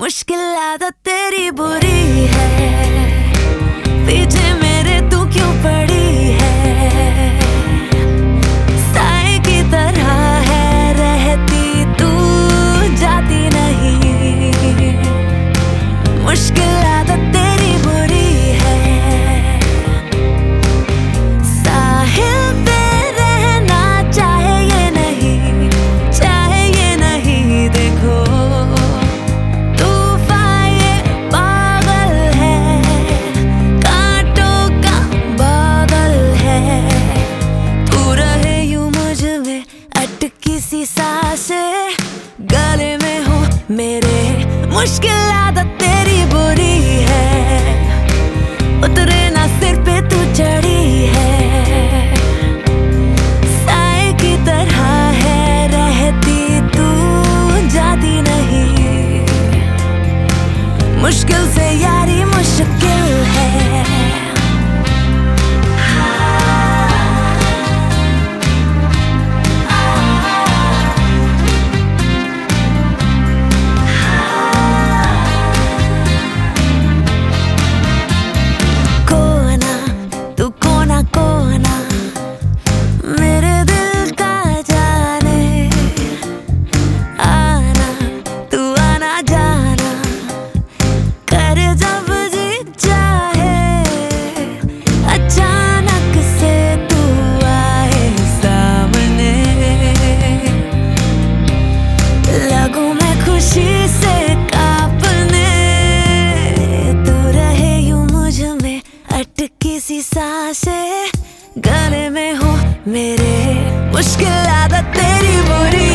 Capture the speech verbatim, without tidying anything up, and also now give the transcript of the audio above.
मुश्किल आदत तेरी बुरी है, पीछे मेरे तू क्यों पड़ी है। साए की तरह है रहती तू, जाती नहीं। मुश्किल आदत तेरी बुरी है, साहिल पे रहना चाहे ये नहीं, चाहे ये नहीं। देखो किसी सांसें गले में हो मेरे, मुश्किल आदत तेरी बुरी है, उतरे ना सिर पे तू चढ़ी है। साए की तरह है रहती तू, जाती नहीं। मुश्किल से यारी मुश्किल है। खुशी से कांपने तू रहे यूं मुझ में अटकी सी सांसें गले में हो मेरे, मुश्किल आदत तेरी बुरी